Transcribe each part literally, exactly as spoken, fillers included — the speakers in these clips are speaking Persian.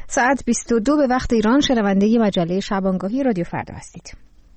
ساعت بیست و دو به وقت ایران شنونده مجله شبانگاهی رادیو فردا هستید.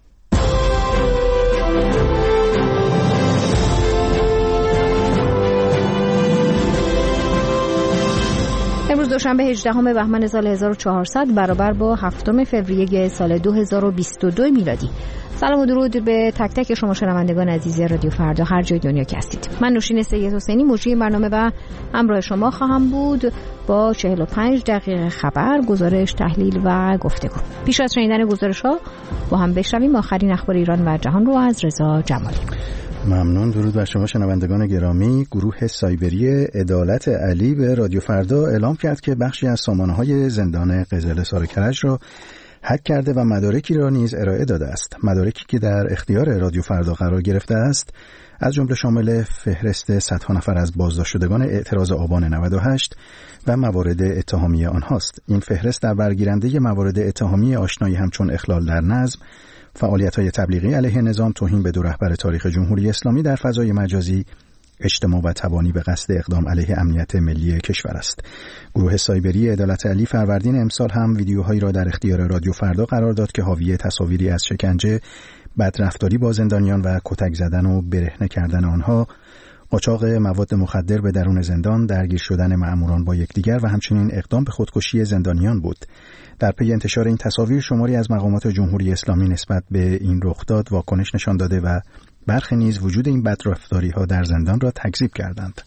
امروز دوشنبه هجدهم بهمن سال هزار و چهارصد برابر با هفتم فوریه سال دو هزار و بیست و دو میلادی. سلام و درود به تک تک شما شنوندگان عزیز رادیو فردا هر جای دنیا که هستید. من نوشین سید حسینی مجری برنامه و همراه شما خواهم بود با چهل و پنج دقیقه خبر، گزارش، تحلیل و گفتگو. پیش از شنیدن گزارش‌ها با هم بشنویم آخرین اخبار ایران و جهان رو از رضا جمالی. ممنون. درود بر شما شنوندگان گرامی. گروه سایبری عدالت علی به رادیو فردا اعلام کرد که بخشی از سامانه‌های زندان قزل سارکرج را هک کرده و مدارکی را نیز ارائه داده است. مدارکی که در اختیار رادیو فردا قرار گرفته است از جمله شامل فهرست صدها نفر از بازداشت شدگان اعتراض آبان نود و هشت و موارد اتهامی آنهاست. این فهرست در برگیرنده موارد اتهامی آشنایی همچون اخلال در نظم، فعالیت‌های تبلیغی علیه نظام، توهین به دو رهبر تاریخ جمهوری اسلامی در فضای مجازی، اجتماع و تبانی به قصد اقدام علیه امنیت ملی کشور است. گروه سایبری عدالت علی فروردین امسال هم ویدیوهایی را در اختیار رادیو فردا قرار داد که حاوی تصاویری از شکنجه، بدرفتاری با زندانیان و کتک زدن و برهنه کردن آنها، قاچاق مواد مخدر به درون زندان، درگیر شدن مأموران با یکدیگر و همچنین اقدام به خودکشی زندانیان بود. در پی انتشار این تصاویر شماری از مقامات جمهوری اسلامی نسبت به این رخداد واکنش نشان داده و برخی نیز وجود این بدرفتاری‌ها در زندان را تکذیب کردند.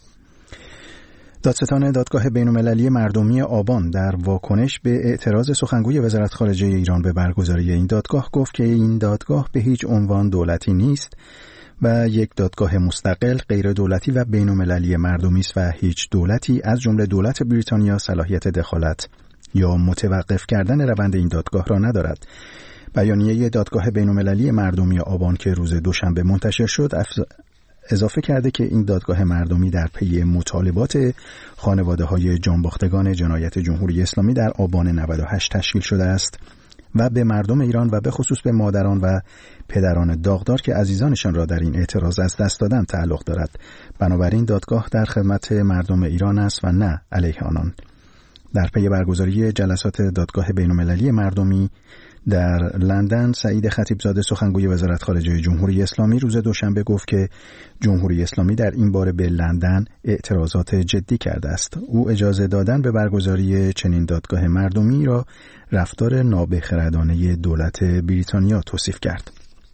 دادستان دادگاه بین‌المللی مردمی آبان در واکنش به اعتراض سخنگوی وزارت خارجه ایران به برگزاری این دادگاه گفت که این دادگاه به هیچ عنوان دولتی نیست و یک دادگاه مستقل، غیر دولتی و بین‌المللی مردمی است و هیچ دولتی از جمله دولت بریتانیا صلاحیت دخالت یا متوقف کردن روند این دادگاه را ندارد. بیانیه دادگاه بین‌المللی مردمی آبان که روز دوشنبه منتشر شد اضافه کرده که این دادگاه مردمی در پی مطالبات خانواده‌های جانباختگان جنایت جمهوری اسلامی در آبان نود و هشت تشکیل شده است و به مردم ایران و به خصوص به مادران و پدران داغدار که عزیزانشان را در این اعتراض از دست دادن تعلق دارد. بنابراین دادگاه در خدمت مردم ایران است و نه علیه آنان. در پی برگزاری جلسات دادگاه بین‌المللی مردمی در لندن، سعید خطیبزاده سخنگوی وزارت خارجه جمهوری اسلامی روز دوشنبه گفت که جمهوری اسلامی در این باره به لندن اعتراضات جدی کرده است. او اجازه دادن به برگزاری چنین دادگاه مردمی را رفتار نابخردانه دولت بریتانیا توصیف کرد.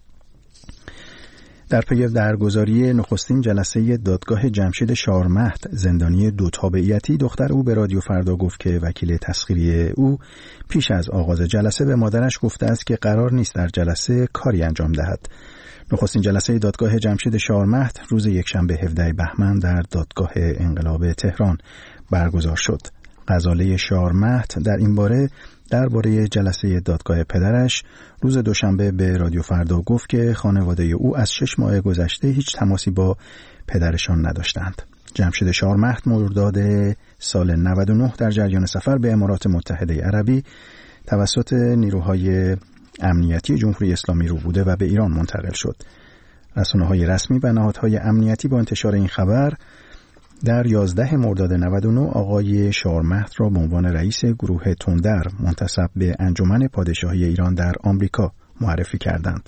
در پی برگزاری نخستین جلسه دادگاه جمشید شارمهد زندانی دو تابعیتی، دختر او به رادیو فردا گفت که وکیل تسخیری او پیش از آغاز جلسه به مادرش گفته است که قرار نیست در جلسه کاری انجام دهد. نخستین جلسه دادگاه جمشید شارمهد روز یکشنبه هفدهم بهمن در دادگاه انقلاب تهران برگزار شد. غزاله شارمهد در این باره درباره جلسه دادگاه پدرش روز دوشنبه به رادیو فردا گفت که خانواده او از شش ماه گذشته هیچ تماسی با پدرشان نداشتند. جمشید شارمهد مرداد سال نود و نه در جریان سفر به امارات متحده عربی توسط نیروهای امنیتی جمهوری اسلامی رو بوده و به ایران منتقل شد. رسانه‌های رسمی و نهادهای امنیتی با انتشار این خبر در یازده مرداد نود و نه آقای شارمهد را به عنوان رئیس گروه تندر منتسب به انجمن پادشاهی ایران در آمریکا معرفی کردند.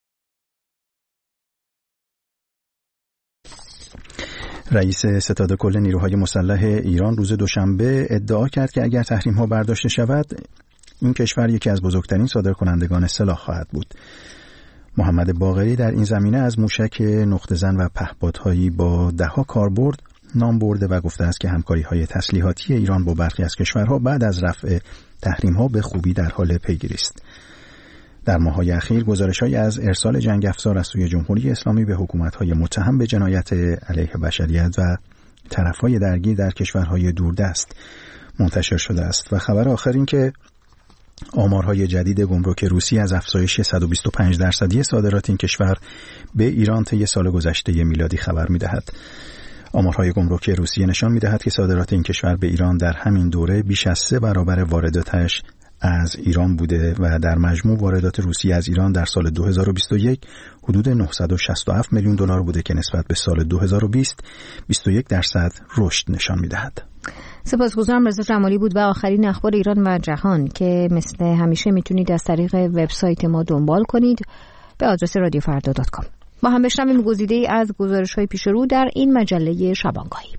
رئیس ستاد کل نیروهای مسلح ایران روز دوشنبه ادعا کرد که اگر تحریم‌ها برداشته شود، این کشور یکی از بزرگترین صادرکنندگان سلاح خواهد بود. محمد باقری در این زمینه از موشک نقطه زن و پهپادهایی با ده‌ها کاربرد نام برده و گفته است که همکاری‌های تسلیحاتی ایران با برخی از کشورها بعد از رفع تحریم‌ها به خوبی در حال پیگیری است. در ماه‌های اخیر گزارش‌هایی از ارسال جنگ افزار از سوی جمهوری اسلامی به حکومت‌های متهم به جنایت علیه بشریت و طرف‌های درگیر در کشورهای دوردست منتشر شده است و خبر آخر این که آمارهای جدید گمرک روسیه از افزایش صد و بیست و پنج درصدی صادرات این کشور به ایران طی سال گذشته میلادی خبر می‌دهد. آمارهای گمرک روسیه نشان می‌دهد که صادرات این کشور به ایران در همین دوره بیش از سه برابر وارداتش از ایران بوده و در مجموع واردات روسیه از ایران در سال دو هزار و بیست و یک حدود نهصد و شصت و هفت میلیون دلار بوده که نسبت به سال دو هزار و بیست بیست و یک درصد رشد نشان می‌دهد. سپاسگزارم. رضا جمالی بود و آخرین اخبار ایران و جهان که مثل همیشه میتونید از طریق وبسایت ما دنبال کنید به آدرس رادیو فردا دات کام. با هم بشنویم گزیده‌ای از گزارش‌های پیش رو در این مجله شبانگاهی.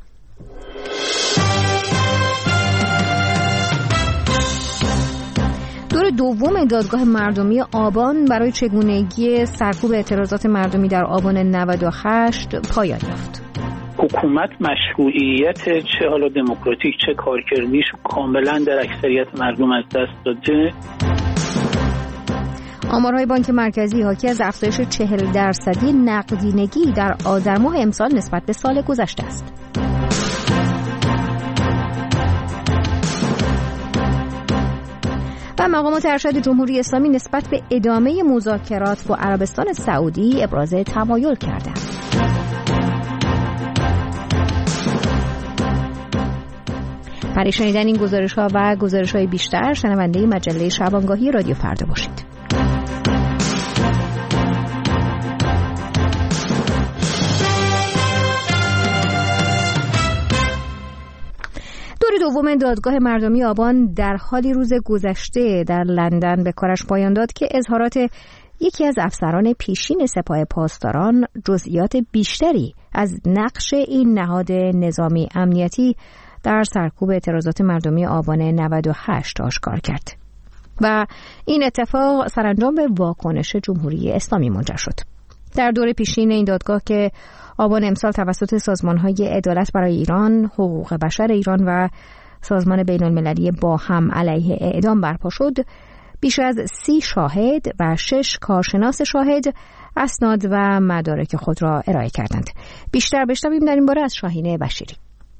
دور دوم دادگاه مردمی آبان برای چگونگی سرکوب اعتراضات مردمی در آبان نود و هشت پایان یافت. حکومت مشروعیت چه حالا دموکراتیک چه کارکردیش کاملا در اکثریت مردم از دست داده. آمارهای بانک مرکزی حاکی از افزایش چهل درصدی نقدینگی در آذر ماه امسال نسبت به سال گذشته است. و مقامات ارشد جمهوری اسلامی نسبت به ادامه مذاکرات با عربستان سعودی ابراز تمایل کردند. برای شنیدن این گزارش‌ها و گزارش‌های بیشتر شنونده مجله شبانگاهی رادیو فردا باشید. دور دوم دادگاه مردمی آبان در حالی روز گذشته در لندن به کارش پایان داد که اظهارات یکی از افسران پیشین سپاه پاسداران جزئیات بیشتری از نقش این نهاد نظامی امنیتی در سرکوب اعتراضات مردمی آبان نود و هشت آشکار کرد و این اتفاق سرانجام به واکنش جمهوری اسلامی منجر شد. در دور پیشین این دادگاه که آبان امسال توسط سازمان‌های عدالت برای ایران، حقوق بشر ایران و سازمان بین‌المللی با هم علیه اعدام برپا شد، بیش از سی شاهد و شش کارشناس شاهد اسناد و مدارک خود را ارائه کردند. بیشتر بشنویم در این باره از شاهینه بشیری.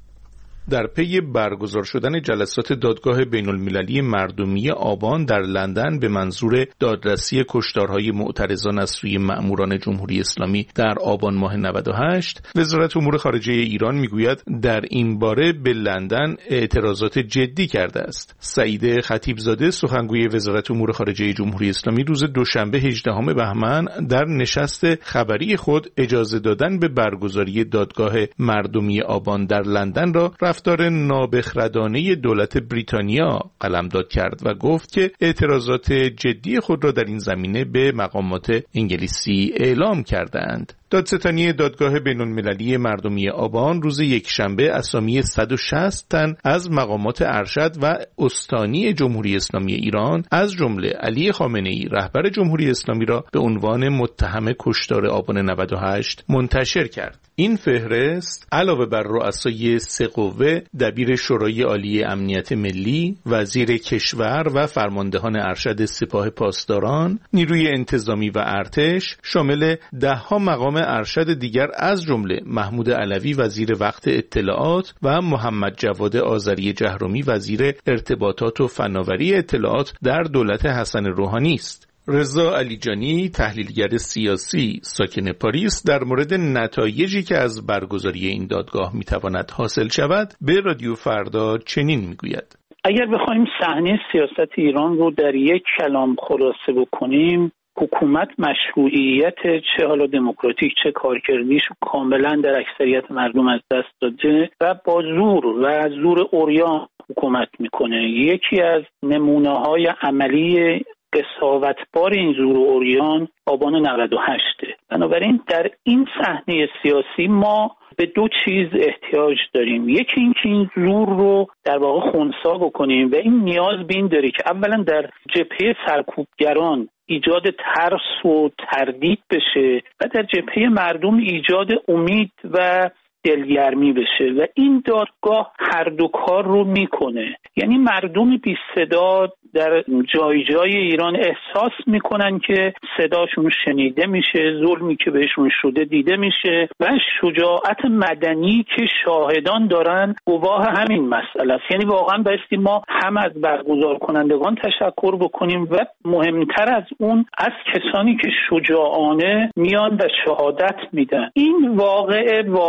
در پی برگزار شدن جلسات دادگاه بین‌المللی مردمی آبان در لندن به منظور دادرسی کشتارهای معترضان از سوی مأموران جمهوری اسلامی در آبان ماه نود و هشت، وزارت امور خارجه ایران میگوید در این باره به لندن اعتراضات جدی کرده است. سعید خطیبزاده سخنگوی وزارت امور خارجه جمهوری اسلامی روز دوشنبه هجدهم بهمن در نشست خبری خود اجازه دادن به برگزاری دادگاه مردمی آبان در لندن را رفتار نابخردانه دولت بریتانیا قلمداد کرد و گفت که اعتراضات جدی خود را در این زمینه به مقامات انگلیسی اعلام کردند. دادستانی دادگاه بین‌المللی مردمی آبان روز یکشنبه اسامی صد و شصت تن از مقامات ارشد و استانی جمهوری اسلامی ایران از جمله علی خامنه‌ای رهبر جمهوری اسلامی را به عنوان متهم کشتار آبان نود و هشت منتشر کرد. این فهرست علاوه بر رؤسای سه قوه، دبیر شورای عالی امنیت ملی، وزیر کشور و فرماندهان ارشد سپاه پاسداران، نیروی انتظامی و ارتش شامل ده ها مقام ارشد دیگر از جمله محمود علوی وزیر وقت اطلاعات و محمد جواد آذری جهرومی وزیر ارتباطات و فناوری اطلاعات در دولت حسن روحانی است. رضا علیجانی تحلیلگر سیاسی ساکن پاریس در مورد نتایجی که از برگزاری این دادگاه میتواند حاصل شود به رادیو فردا چنین میگوید: اگر بخوایم صحنه سیاست ایران رو در یک کلام خلاصه بکنیم، حکومت مشروعیت چه حالا دموکراتیک چه کارکردیش کاملا در اکثریت مردم از دست داده و با زور و زور عریان حکومت میکنه. یکی از نمونه‌های عملی قساوتبار این زور و عریان آبان نود و هشت. بنابراین در این صحنه سیاسی ما به دو چیز احتیاج داریم. یکی این که این زور رو در واقع خنثی بکنیم و این نیاز به این داره که اولا در جبهه سرکوبگران ایجاد ترس و تردید بشه و در جبهه مردم ایجاد امید و دلگرمی بشه و این دادگاه هر دو کار رو میکنه. یعنی مردم بی صدا در جای جای ایران احساس میکنن که صداشون شنیده میشه، ظلمی که بهشون شده دیده میشه و شجاعت مدنی که شاهدان دارن گواه همین مسئله است. یعنی واقعا بایستی ما هم از برگزار کنندگان تشکر بکنیم و مهمتر از اون از کسانی که شجاعانه میان و شهادت میدن. این واقعه واقعه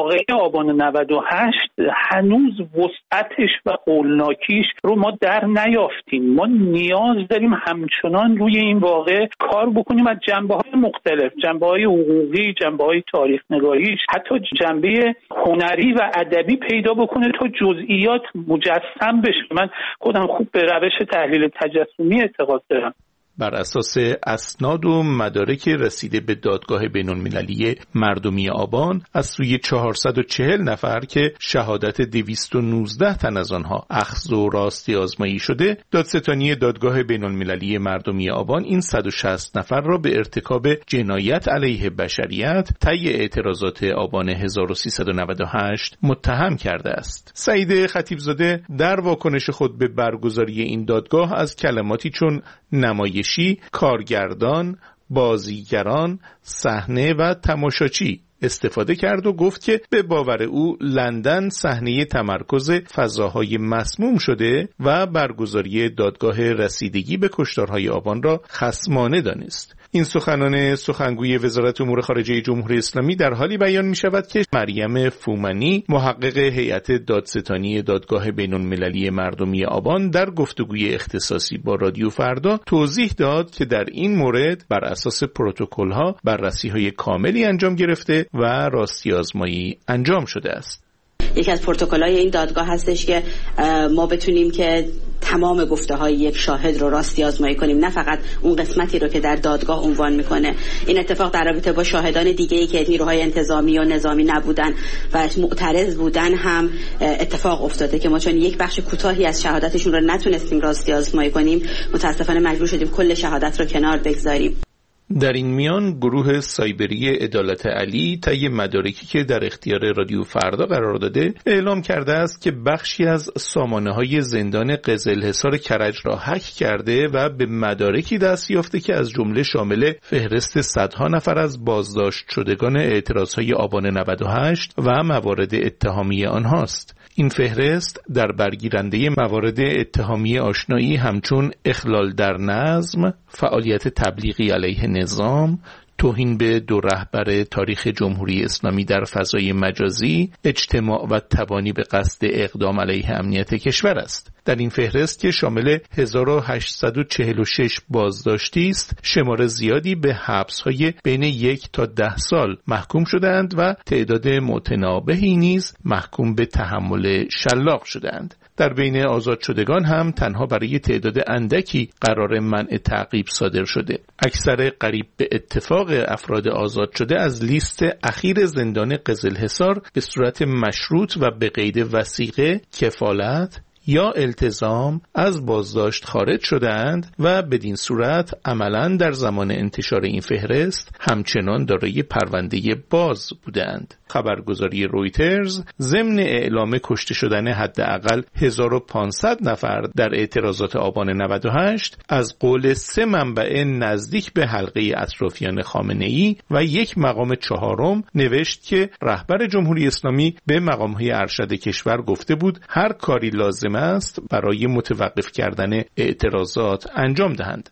آبان نود و هشت هنوز وسعتش و هولناکیش رو ما در نیافتیم. ما نیاز داریم همچنان روی این واقعه کار بکنیم از جنبه‌های مختلف، جنبه‌های حقوقی، جنبه‌های تاریخ نگاریش، حتی جنبه هنری و ادبی پیدا بکنه تا جزئیات مجسم بشه. من خودم خوب به روش تحلیل تجسمی اعتقاد دارم. بر اساس اسناد و مدارک رسیده به دادگاه بین‌المللی مردمی آبان از سوی چهارصد و چهل نفر که شهادت دویست و نوزده تن از آنها اخذ و راستی آزمایی شده، دادستانی دادگاه بین‌المللی مردمی آبان این صد و شصت نفر را به ارتکاب جنایت علیه بشریت طی اعتراضات آبان هزار و سیصد و نود و هشت متهم کرده است. سعید خطیبزاده در واکنش خود به برگزاری این دادگاه از کلماتی چون نمایش کارگردان، بازیگران، صحنه و تماشاچی استفاده کرد و گفت که به باور او لندن صحنه تمرکز فضاهای مسموم شده و برگزاری دادگاه رسیدگی به کشتارهای آبان را خصمانه دانست. این سخنان سخنگوی وزارت امور خارجه جمهوری اسلامی در حالی بیان می شود که مریم فومنی، محقق هیئت دادستانی دادگاه بین‌المللی مردمی آبان، در گفتگوی اختصاصی با رادیو فردا توضیح داد که در این مورد بر اساس پروتکل‌ها بررسی‌های کاملی انجام گرفته و راستی آزمایی انجام شده است. یکی از پروتکل‌های این دادگاه هستش که ما بتونیم که تمام گفته‌های یک شاهد رو راستی آزمایی کنیم، نه فقط اون قسمتی رو که در دادگاه عنوان میکنه. این اتفاق در رابطه با شاهدان دیگه‌ای که نیروهای انتظامی و نظامی نبودن و معترض بودن هم اتفاق افتاده که ما چون یک بخش کوتاهی از شهادتشون رو نتونستیم راستی آزمایی کنیم، متاسفانه مجبور شدیم کل شهادت رو کنار بگذاریم. در این میان گروه سایبری عدالت علی طی مدارکی که در اختیار رادیو فردا قرار داده اعلام کرده است که بخشی از سامانه‌های زندان قزلحصار کرج را هک کرده و به مدارکی دست یافته که از جمله شامل فهرست صدها نفر از بازداشت شدگان اعتراضهای آبان نود و هشت و موارد اتهامی آنهاست. این فهرست در برگیرنده موارد اتهامی آشنایی همچون اخلال در نظم، فعالیت تبلیغی علیه نظام، توهین به دو رهبر تاریخ جمهوری اسلامی در فضای مجازی، اجتماع و تبانی به قصد اقدام علیه امنیت کشور است. در این فهرست که شامل هزار و هشتصد و چهل و شش بازداشتی است، شمار زیادی به حبس‌های بین یک تا ده سال محکوم شدند و تعداد متنابهی نیز محکوم به تحمل شلاق شدند. در بین آزاد شدگان هم تنها برای تعداد اندکی قرار منع تعقیب صادر شده. اکثر قریب به اتفاق افراد آزاد شده از لیست اخیر زندان قزلحصار به صورت مشروط و به قید وثیقه، کفالت یا التزام از بازداشت خارج شدند و بدین صورت عملاً در زمان انتشار این فهرست همچنان دارای پرونده باز بودند. خبرگزاری رویترز ضمن اعلام کشته شدن حداقل هزار و پانصد نفر در اعتراضات آبان نود و هشت از قول سه منبع نزدیک به حلقه اطرافیان خامنه‌ای و یک مقام چهارم نوشت که رهبر جمهوری اسلامی به مقام‌های ارشد کشور گفته بود هر کاری لازم است برای متوقف کردن اعتراضات انجام دهند.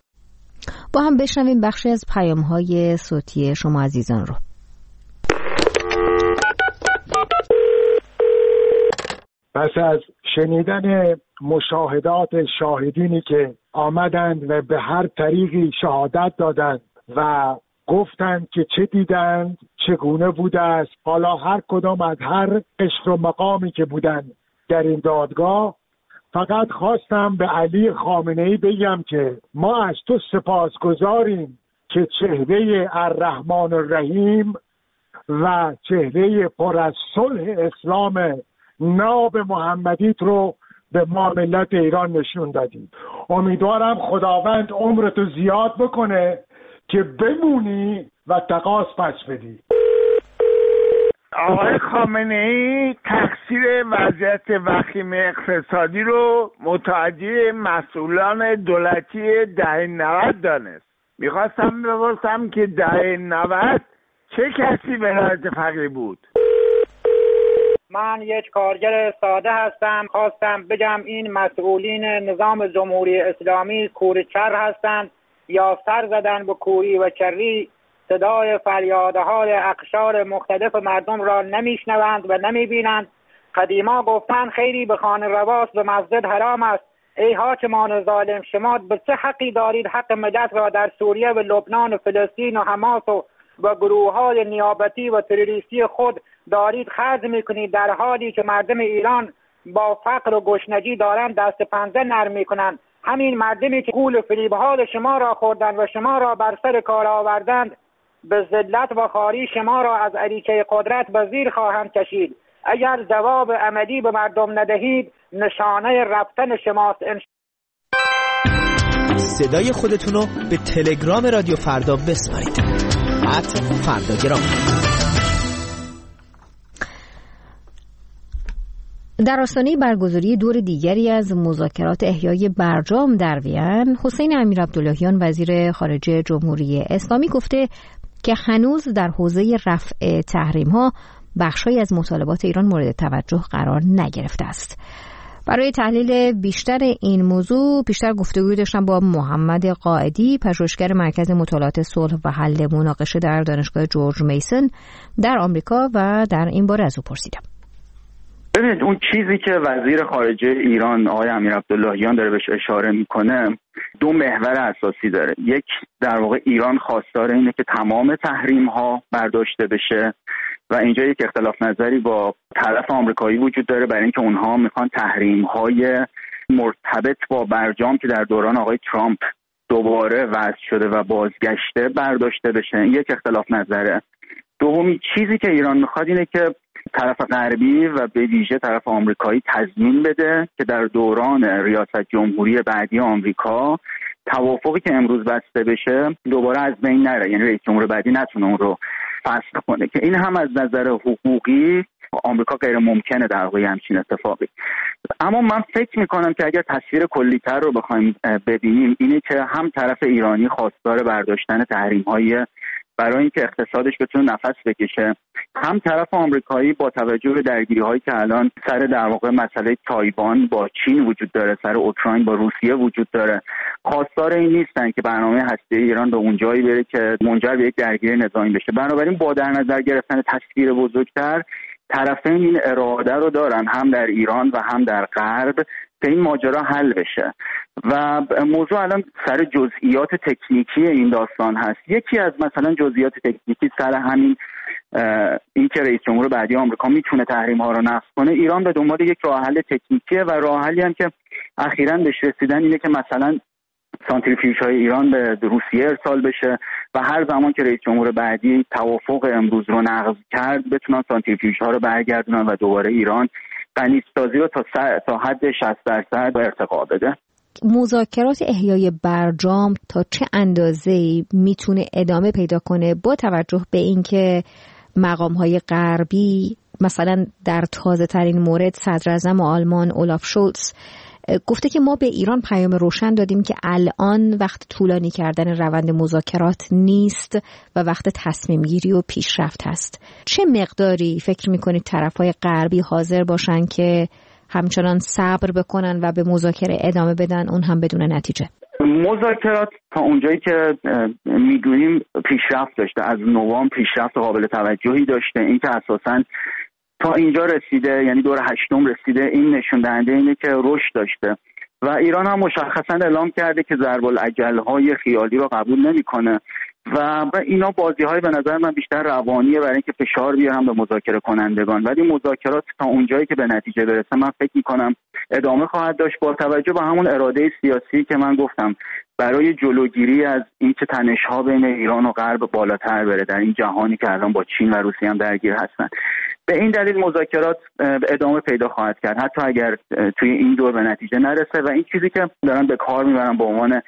با هم بشنویم بخشی از پیام‌های صوتی شما عزیزان رو. پس از شنیدن مشاهدات شاهدینی که آمدند و به هر طریقی شهادت دادند و گفتند که چه دیدند، چگونه بوده است، حالا هر کدام از هر قشر و مقامی که بودند در این دادگاه، فقط خواستم به علی خامنه‌ای بگم که ما از تو سپاسگزاریم که چهره الرحمن الرحیم و چهره پر از صلح اسلام ناب محمدیت رو به ما ملت ایران نشون دادیم. امیدوارم خداوند عمرتو زیاد بکنه که بمونی و تقاص پس بدی. آقای خامنه‌ای تقصیر وضعیت وخیم اقتصادی رو متوجه مسئولان دولتی دهه نود دانست. میخواستم بپرسم که دهه نود چه کسی ولایت فقیه بود؟ من یک کارگر ساده هستم. خواستم بگم این مسئولین نظام جمهوری اسلامی کوری کر هستند یا سر زدن به کوری و کری صدای فریادهای اقشار مختلف مردم را نمیشنوند و نمیبینند. قدیما گفتند خیلی به خانه رواست به مسجد حرام است. ای حاکمان ظالم، شما به چه حقی دارید حق ملت را در سوریه و لبنان و فلسطین و حماس و و گروه های نیابتی و تروریستی خود دارید خرج میکنید، در حالی که مردم ایران با فقر و گشنگی دارند دست پنجه نرم میکنند؟ همین مردمی که گول و فریب حال شما را خوردند و شما را بر سر کار آوردند به ذلت و خواری شما را از اریکه قدرت به زیر خواهند کشید. اگر جواب عملی به مردم ندهید نشانه رفتن شماست. صدای خودتون رو به تلگرام رادیو فردا بسپارید. ات فرداگرام. در آستانه برگزاری دور دیگری از مذاکرات احیای برجام در وین، حسین امیرعبداللهیان وزیر خارجه جمهوری اسلامی گفته که هنوز در حوزه رفع تحریم‌ها بخشی از مطالبات ایران مورد توجه قرار نگرفته است. برای تحلیل بیشتر این موضوع بیشتر گفتگوی داشتم با محمد قائدی، پژوهشگر مرکز مطالعات صلح و حل مناقشه در دانشگاه جورج میسن در آمریکا و در این باره از او پرسیدم. ببینید اون چیزی که وزیر خارجه ایران آقای امیرعبداللهیان داره بهش اشاره میکنه دو محور اساسی داره. یک، در واقع ایران خواستار اینه که تمام تحریم ها برداشته بشه و اینجا یک اختلاف نظری با طرف آمریکایی وجود داره برای اینکه اونها میخوان تحریم های مرتبط با برجام که در دوران آقای ترامپ دوباره وضع شده و بازگشته برداشته بشه. این یک اختلاف نظره. دومی چیزی که ایران میخواد اینه که طرف غربی و به ویژه طرف آمریکایی تضمین بده که در دوران ریاست جمهوری بعدی آمریکا توافقی که امروز بسته بشه دوباره از بین نره، یعنی رئیس جمهور بعدی نتونه اون رو فسخ کنه، که این هم از نظر حقوقی آمریکا غیر ممکنه در واقع همچین اتفاقی. اما من فکر میکنم که اگر تصویر کلی‌تر رو بخوایم ببینیم اینه که هم طرف ایرانی خواستار برداشتن تحریم‌های برای اینکه اقتصادش بتونه نفس بکشه، هم طرف آمریکایی با توجه به درگیری‌هایی که الان سر در واقع مسئله تایوان با چین وجود داره، سر اوکراین با روسیه وجود داره، خواستار این نیستن که برنامه هسته‌ای ایران به اون جایی بره که منجر به یک درگیری نظامی بشه. بنابراین با در نظر گرفتن تصویر بزرگتر، طرفین این اراده رو دارن هم در ایران و هم در غرب که این ماجرا حل بشه و موضوع الان سر جزئیات تکنیکی این داستان هست. یکی از مثلا جزئیات تکنیکی سر همین این که رئیس جمهور بعدی آمریکا میتونه تحریم ها رو نقض کنه. ایران به دنبال یک راه حل تکنیکیه و راه حلی هم که اخیراً بهش رسیدن اینه که مثلا سانتریفیوژ های ایران به روسیه ارسال بشه و هر زمان که رئیس جمهور بعدی توافق امروز رو نقض کرد بتونن سانتریفیوژ ها رو برگردونن و دوباره ایران غنی‌سازی رو تا تا حد شصت درصد ارتقا بده. مذاکرات احیای برجام تا چه اندازه‌ای میتونه ادامه پیدا کنه با توجه به اینکه مقام‌های غربی مثلا در تازه ترین مورد صدر اعظم آلمان اولاف شولتز گفته که ما به ایران پیام روشن دادیم که الان وقت طولانی کردن روند مذاکرات نیست و وقت تصمیم گیری و پیشرفت هست. چه مقداری فکر میکنید طرفای غربی حاضر باشن که همچنان صبر بکنن و به مذاکره ادامه بدن، اون هم بدون نتیجه؟ مذاکرات تا اونجایی که میدونیم پیشرفت داشته، از نوامبر پیشرفت قابل توجهی داشته. این که اساساً تا اینجا رسیده، یعنی دور هشتم رسیده، این نشون دهنده اینه که رشد داشته و ایران هم مشخصا اعلام کرده که ضرب الاجل‌های خیالی رو قبول نمی‌کنه و اینا بازی‌های به نظر من بیشتر روانیه برای اینکه فشار بیارن به مذاکره کنندگان. ولی مذاکرات تا اونجایی که به نتیجه برسه من فکر می‌کنم ادامه خواهد داشت با توجه به همون اراده سیاسی که من گفتم برای جلوگیری از اینکه تنش‌ها بین ایران و غرب بالاتر بره در این جهانی که الان با چین و روسیه هم درگیر هستن. به این دلیل مذاکرات ادامه پیدا خواهد کرد حتی اگر توی این دور به نتیجه نرسه و این چیزی که دارن به کار میبرن به عنوان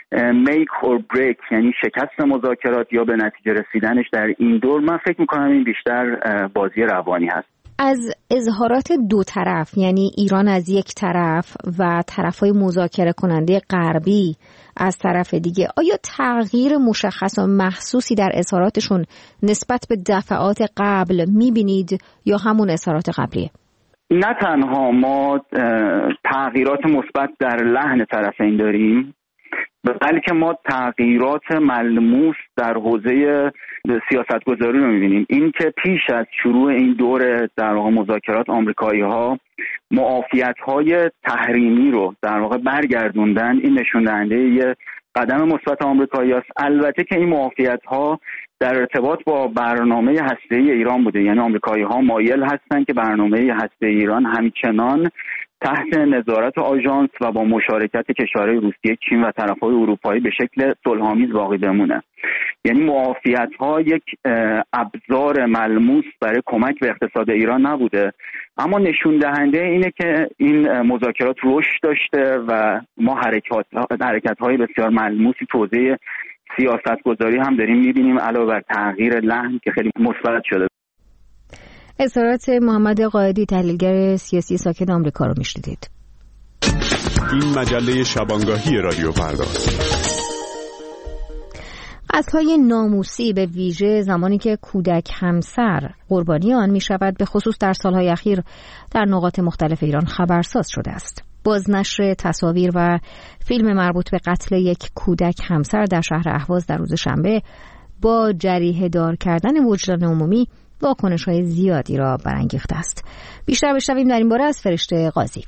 make or break، یعنی شکست مذاکرات یا به نتیجه رسیدنش در این دور، من فکر میکنم این بیشتر بازی روانی هست. از اظهارات دو طرف، یعنی ایران از یک طرف و طرفای مذاکره کننده غربی از طرف دیگه، آیا تغییر مشخص و محسوسی در اظهاراتشون نسبت به دفعات قبل میبینید یا همون اظهارات قبلیه؟ نه تنها ما تغییرات مثبت در لحن طرفین داریم، بلکه ما تغییرات ملموس در حوزه سیاستگذاری رو می‌بینیم. این که پیش از شروع این دور در واقع مذاکرات آمریکایی‌ها معافیت‌های تحریمی رو در واقع برگردوندن، این نشون دهنده یه قدم مثبت آمریکایی‌هاست. البته که این معافیت‌ها در ارتباط با برنامه هسته‌ای ایران بوده، یعنی آمریکایی‌ها مایل هستند که برنامه هسته‌ای ایران همچنان تحت نظارت آژانس و با مشارکت کشورهای روسیه، چین و طرف‌های اروپایی به شکل صلح‌آمیز باقی بمونه. یعنی معافیت‌ها یک ابزار ملموس برای کمک به اقتصاد ایران نبوده، اما نشون دهنده اینه که این مذاکرات رشد داشته و ما حرکات حرکت‌های بسیار ملموسی تو حوزه سیاست‌گذاری هم داریم می‌بینیم، علاوه بر تغییر لحن که خیلی مثبت شده. اظهارات محمد قائدی، تحلیلگر سیاسی ساکن آمریکا رو میشنیدید. این مجله شبانگاهی رادیو فردا. قتل‌های ناموسی به ویژه زمانی که کودک همسر قربانی آن می شود، به خصوص در سالهای اخیر در نقاط مختلف ایران خبرساز شده است. بازنشر تصاویر و فیلم مربوط به قتل یک کودک همسر در شهر اهواز در روز شنبه با جریحه دار کردن وجدان عمومی واکنش‌های زیادی را برانگیخته است. بیشتر بشنویم در این باره از فرشته قاضی.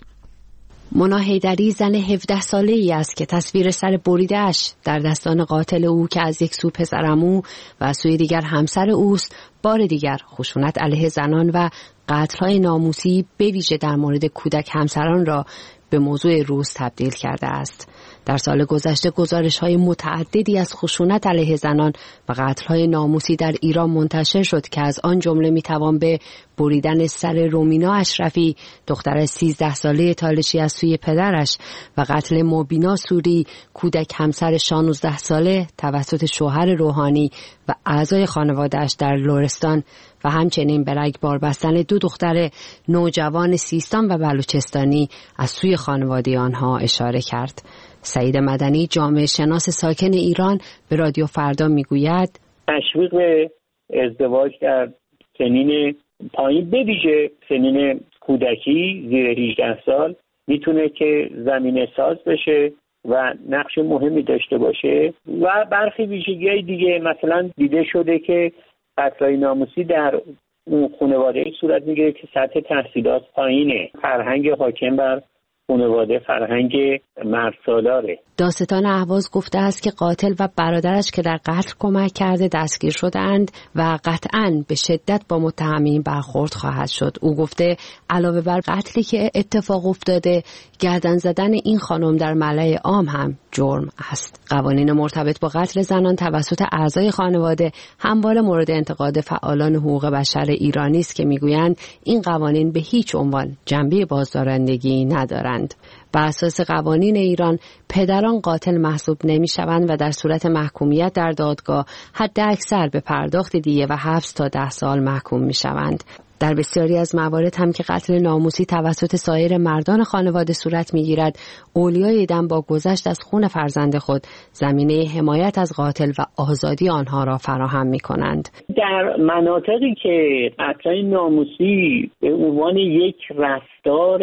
مونا حیدری زن هفده ساله‌ای است که تصویر سر بریده‌اش در دستان قاتل او که از یک سو پسرعمو و از سوی دیگر همسر اوست، بار دیگر خشونت علیه زنان و قتل‌های ناموسی به ویژه در مورد کودک همسران را به موضوع روز تبدیل کرده است. در سال گذشته گزارش‌های متعددی از خشونت علیه زنان و قتل‌های ناموسی در ایران منتشر شد که از آن جمله می‌توان به بریدن سر رومینا اشرفی، دختر سیزده ساله تالشی از سوی پدرش، و قتل مبینا سوری، کودک همسر شانزده ساله توسط شوهر روحانی و اعضای خانواده‌اش در لرستان و همچنین به رگبار بستن دو دختر نوجوان سیستان و بلوچستانی از سوی خانواده آنها اشاره کرد. سعید مدنی، جامعه شناس ساکن ایران، به رادیو فردا میگوید تشویق به ازدواج در سنین پایین، به ویژه سنین کودکی زیر هجده سال، میتونه که زمینه ساز بشه و نقش مهمی داشته باشه. و برخی ویژگی‌های دیگه، مثلا دیده شده که قتل‌های ناموسی در اون خانواده صورت میگیره که سطح تحصیلات پایینه، فرهنگ حاکم بر خانواده فرهنگ مردسالاره. داستان اهواز گفته است که قاتل و برادرش که در قتل کمک کرده دستگیر شدند و قطعاً به شدت با متهمین برخورد خواهد شد. او گفته علاوه بر قتلی که اتفاق افتاده، گردن زدن این خانم در ملأ عام هم جرم است. قوانین مرتبط با قتل زنان توسط اعضای خانواده همواره مورد انتقاد فعالان حقوق بشر ایرانی است که میگویند این قوانین به هیچ عنوان جنبه بازدارندگی ندارند. بر اساس قوانین ایران پدران قاتل محسوب نمی‌شوند و در صورت محکومیت در دادگاه حد اکثر به پرداخت دیه و حبس تا ده سال محکوم می‌شوند. در بسیاری از موارد هم که قتل ناموسی توسط سایر مردان خانواده صورت می‌گیرد، اولیای دم با گذشت از خون فرزند خود زمینه حمایت از قاتل و آزادی آنها را فراهم می‌کنند. در مناطقی که قتل ناموسی به عنوان یک رفتار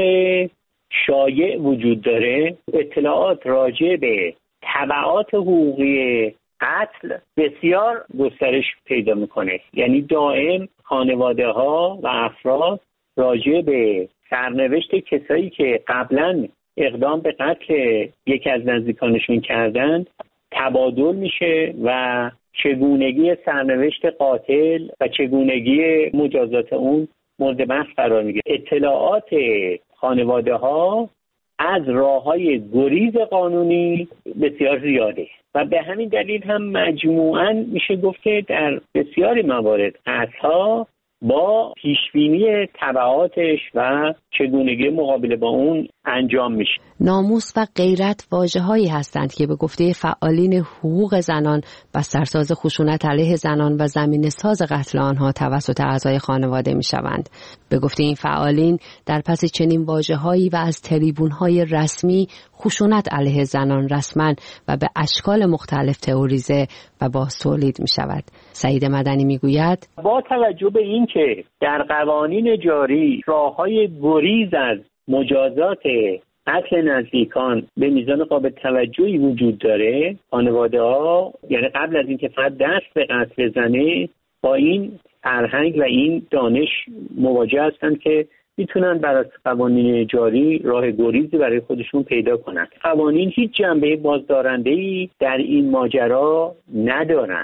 شایع وجود داره، اطلاعات راجع به تبعات حقوقی قتل بسیار گسترش پیدا میکنه. یعنی دائم خانواده ها و افراد راجع به سرنوشت کسایی که قبلا اقدام به قتل یکی از نزدیکانشون کردن تبادل میشه و چگونگی سرنوشت قاتل و چگونگی مجازات اون مورد بحث قرار میگیره. اطلاعات خانواده ها از راه‌های گریز قانونی بسیار زیاده و به همین دلیل هم مجموعاً میشه گفت که در بسیاری موارد قتل‌ها با پیشبینی تبعاتش و چگونگی مقابله با اون انجام میشه. ناموس و غیرت واژه‌هایی هستند که به گفته فعالین حقوق زنان بسترساز خشونت علیه زنان و زمینه ساز قتل آنها توسط اعضای خانواده میشوند. به گفته این فعالین در پس چنین واژه‌هایی و از تریبون‌های رسمی خشونت علیه زنان رسما و به اشکال مختلف تئوریزه و باز تولید میشود. سعید مدنی میگوید با توجه به اینکه در قوانین جاری راه‌های گریز از مجازات قتل نزدیکان به میزان قابل توجهی وجود داره، خانواده ها یعنی قبل از اینکه فقط دست به قتل بزنه با این فرهنگ و این دانش مواجه هستن که میتونن بر اساس قوانین جاری راه گریزی برای خودشون پیدا کنن. قوانین هیچ جنبه بازدارنده‌ای در این ماجرا ندارن.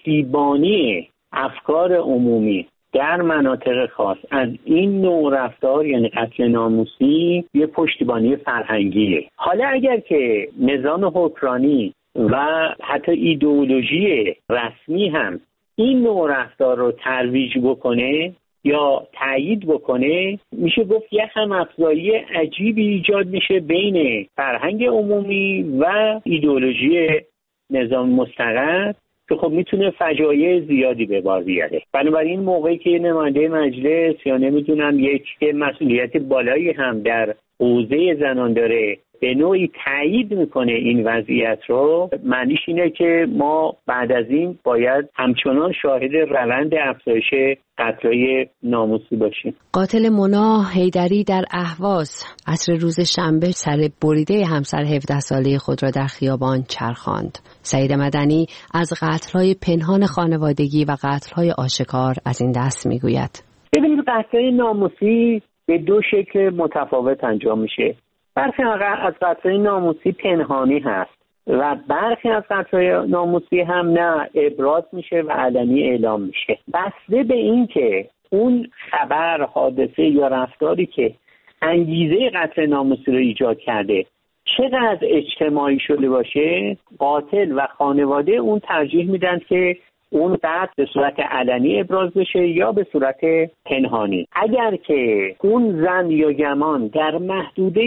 پشتیبانی افکار عمومی در مناطق خاص از این نوع رفتار یعنی قتل ناموسی یه پشتیبانی فرهنگیه. حالا اگر که نظام حکمرانی و حتی ایدئولوژی رسمی هم این نوع رفتار رو ترویج بکنه یا تایید بکنه، میشه گفت یه هم افزایی عجیبی ایجاد میشه بین فرهنگ عمومی و ایدئولوژی نظام مستقر که خب میتونه فجایع زیادی به بار بیاره. بنابراین موقعی که نماینده مجلس یا نمیدونم یک که مسئولیت بالایی هم در حوزه زنان داره به نوعی تایید میکنه این وضعیت رو، معنیش اینه که ما بعد از این باید همچنان شاهد روند افزایش قتل‌های ناموسی باشیم. قاتل مونا حیدری در اهواز عصر روز شنبه سر بریده همسر هفده ساله خود را در خیابان چرخاند. سعید مدنی از قتل‌های پنهان خانوادگی و قتل‌های آشکار از این دست میگوید. ببینید قتل‌های ناموسی به دو شکل متفاوت انجام میشه. برخی از قتل‌های ناموسی پنهانی هست و برخی از قتل‌های ناموسی هم نه ابراز میشه و علنی اعلام میشه. بسته به این که اون خبر، حادثه یا رفتاری که انگیزه قتل ناموسی رو ایجاد کرده چقدر اجتماعی شده باشه، قاتل و خانواده اون ترجیح میدن که اون قتل به صورت علنی ابراز بشه یا به صورت پنهانی. اگر که اون زن یا گمان در محدوده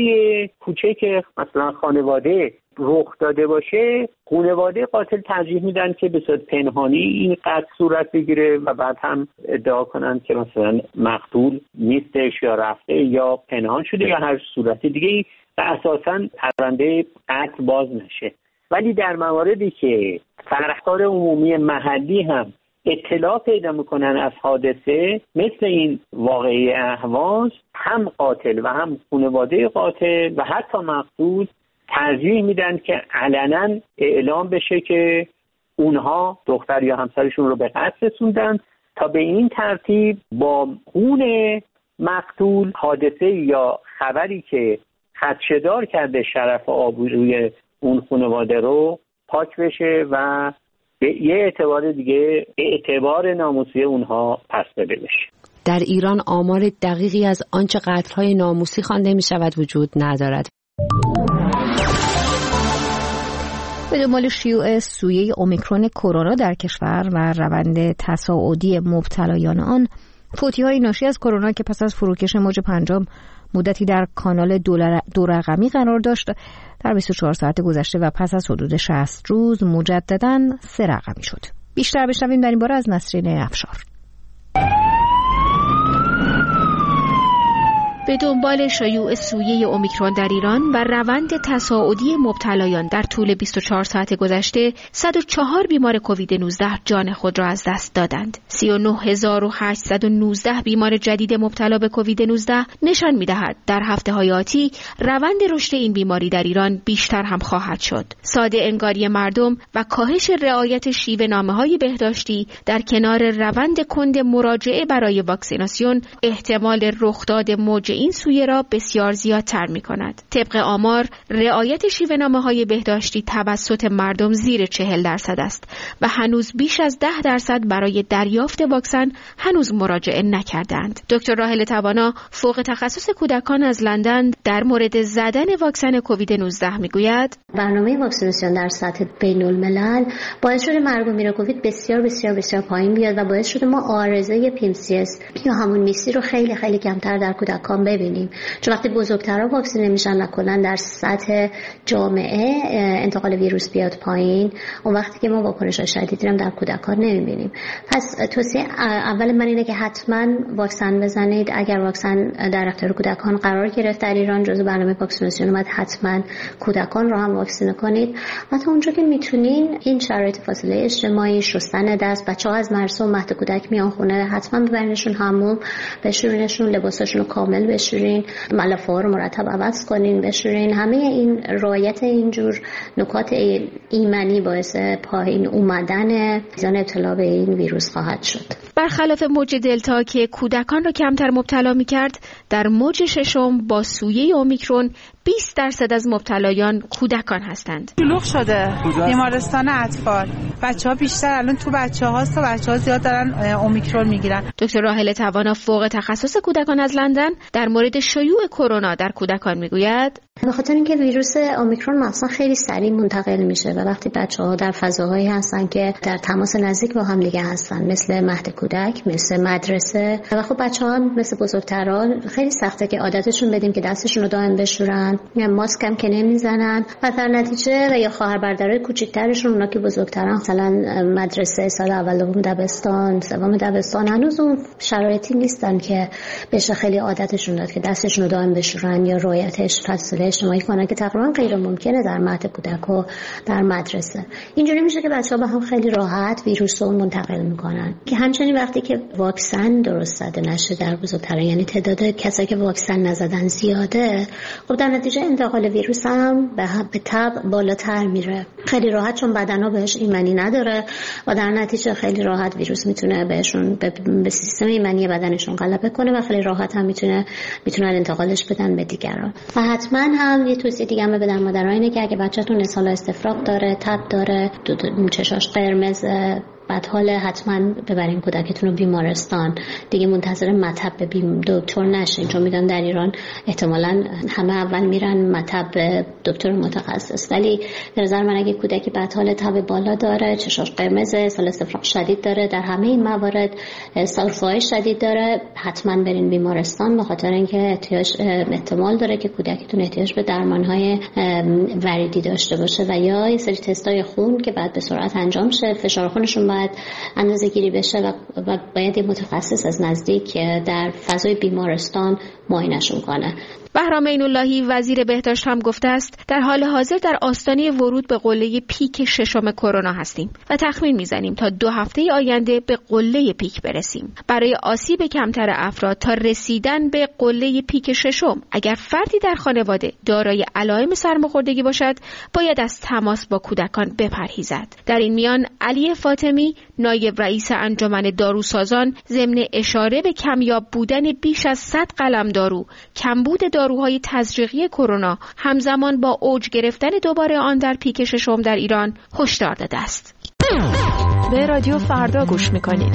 کوچک مثلا خانواده رخ داده باشه، خانواده قاتل ترجیح میدن که به صورت پنهانی این قتل صورت بگیره و بعد هم ادعا کنن که مثلا مقتول نیستش یا رفته یا پنهان شده یا هر صورت دیگه و اساساً پرونده قتل باز نشه. ولی در مواردی که طرفدار عمومی محلی هم اطلاع پیدا میکنن از حادثه مثل این واقعه اهواز، هم قاتل و هم خانواده قاتل و حتی مقتول ترجیح میدن که علنا اعلام بشه که اونها دختر یا همسرشون رو به قتل رسوندن تا به این ترتیب با خون مقتول حادثه یا خبری که خدشه‌دار کرده شرف و آبروی اون خانواده رو پاک بشه و به یه اعتبار دیگه اعتبار ناموسی اونها پس داده بشه. در ایران آمار دقیقی از آنچه قتل‌های ناموسی خوانده می‌شود وجود ندارد. به دنبال شیوع سویه اومیکرون کرونا در کشور و روند تصاعدی مبتلایان آن، فوتی‌های ناشی از کرونا که پس از فروکش موج پنجم مدتی در کانال دو رقمی قرار داشت، در بیست و چهار ساعت گذشته و پس از حدود شصت روز مجدداً سه رقمی شد. بیشتر بشنویم در این باره از نسرین افشار. به دنبال شیوع سویه اومیکرون در ایران و روند تصاعدی مبتلایان در طول بیست و چهار ساعت گذشته، صد و چهار بیمار کووید نوزده جان خود را از دست دادند. سی و نه هزار و هشتصد و نوزده بیمار جدید مبتلا به کووید نوزده نشان می‌دهد در هفته‌های آتی روند رشد این بیماری در ایران بیشتر هم خواهد شد. ساده انگاری مردم و کاهش رعایت شیوه نامه‌های بهداشتی در کنار روند کند مراجعه برای واکسیناسیون احتمال رخداد موج این سویه را بسیار زیادتر می کند. طبق آمار، رعایت شیوه‌نامه‌های بهداشتی توسط مردم زیر چهل درصد است و هنوز بیش از ده درصد برای دریافت واکسن هنوز مراجعه نکردند. دکتر راحله توانا، فوق تخصص کودکان از لندن، در مورد زدن واکسن کووید نوزده می گوید: برنامه واکسیناسیون در سطح بین الملل باعث شده مرگ و میر کووید بسیار بسیار بسیار پایین بیاد و باعث شده ما عارضه پی ام سی اس یا همون میسی رو خیلی خیلی کمتر در کودکان ببینیم. چون وقتی بزرگترها واکسینه نمیشن و کلا در سطح جامعه انتقال ویروس بیاد پایین، اون وقتی که ما واکنش شدیدی هم در کودکان نمیبینیم. پس توصیه اول من اینه که حتما واکسن بزنید. اگر واکسن در اختیار کودکان قرار گرفت در ایران جزو برنامه واکسیناسیون اومد، حتما کودکان رو هم واکسینه کنید. حتی اونجا که میتونین این شرایط فاصله اجتماعی، شستن دست، بچه‌ها از مدرسه و مهد کودک میان خونه، حتما ببرینشون حموم، بشورینشون، لباساشون رو کامل بشورین، ملافه ها رو مرتب عوض کنین، بشورین. همه این رعایت اینجور نکات ایمنی باعث پایین اومدن میزان ابتلا به این ویروس خواهد شد. برخلاف موج دلتا که کودکان را کمتر مبتلا می‌کرد، در موج ششم با سویه اومیکرون بیست درصد از مبتلایان کودکان هستند. شلوغ شده بیمارستان اطفال، بچه‌ها بیشتر الان تو بچه‌هاست تا بچه‌ها زیاد دارن اومیکرون میگیرن. دکتر راحله توانا فوق تخصص کودکان از لندن در مورد شیوع کرونا در کودکان میگوید به خاطر اینکه ویروس اومیکرون مثلا خیلی سریع منتقل میشه و وقتی بچه‌ها در فضاهایی هستن که در تماس نزدیک با هم دیگه هستن، مثل مهد کودک، مثل مدرسه، و خب بچه‌ها مثل بزرگتران خیلی سخته که عادتشون بدیم که دستشون رو دائم بشورن، یا ماسک هم که نمیزنن و در نتیجه و یا خواهر برادرای کوچیک‌ترشون، اونا که بزرگترن مثلا مدرسه سال اول دبستان، سوم دبستان، هنوز اون شرایطی نیستن که بشه خیلی عادتشون داد که دستشون رو دائم بشورن یا رعایتش فاصله اجتماعی کنن که تقریبا غیر ممکنه در مهد کودک و در مدرسه. اینجوری میشه که بچه‌ها به هم خیلی راحت ویروس رو منتقل میکنن. که همچنین وقتی که واکسن درست زده نشه در بزرگتران، یعنی تعداد کسایی که واکسن نزدن زیاده، خب در نتیجه انتقال ویروس هم به به تبع بالاتر میره. خیلی راحت، چون بدنها بهش ایمنی نداره و در نتیجه خیلی راحت ویروس میتونه بهشون به, به سیستم ایمنی بدنشون غلبه کنه و خیلی راحت هم میتونه میتونن انتقالش بدن به دیگران. و حتما هم یه توصیه دیگه هم بدن مادرها اینه که اگه بچه‌تون اسهال استفراغ داره، تب داره، چشاش قرمز، بعد حال حتما ببرین کودکتون رو بیمارستان. دیگه منتظر مطب به دکتر نشین، چون میدونم در ایران احتمالاً همه اول میرن مطب دکتر متخصص، ولی به نظر من اگه کودکی بعد حال تب بالا داره، چشاش قرمزه، اسهال استفراغ شدید داره، در همه این موارد سرفه‌های شدید داره، حتما برین بیمارستان، به خاطر اینکه احتیاج احتمال داره که کودکتون احتیاج به درمان‌های وریدی داشته باشه و یا یه سری تستای خون که بعد به سرعت انجام شه، فشار خونشون باید اندازه گیری بشه و, و باید یه متخصص از نزدیک در فضای بیمارستان معاینه‌شون کنه. بهرام عین‌اللهی وزیر بهداشت هم گفته است در حال حاضر در آستانه ورود به قله پیک ششم کرونا هستیم و تخمین میزنیم تا دو هفته آینده به قله پیک برسیم. برای آسیب کمتر افراد تا رسیدن به قله پیک ششم، اگر فردی در خانواده دارای علائم سرماخوردگی باشد، باید از تماس با کودکان بپرهیزد. در این میان علی فاطمی نایب رئیس انجمن داروسازان ضمن اشاره به کمیاب بودن بیش از صد قلم دارو، کمبود داروهای تزریقی کرونا همزمان با اوج گرفتن دوباره آن در پیک ششم در ایران هشدار داده است. به رادیو فردا گوش میکنید.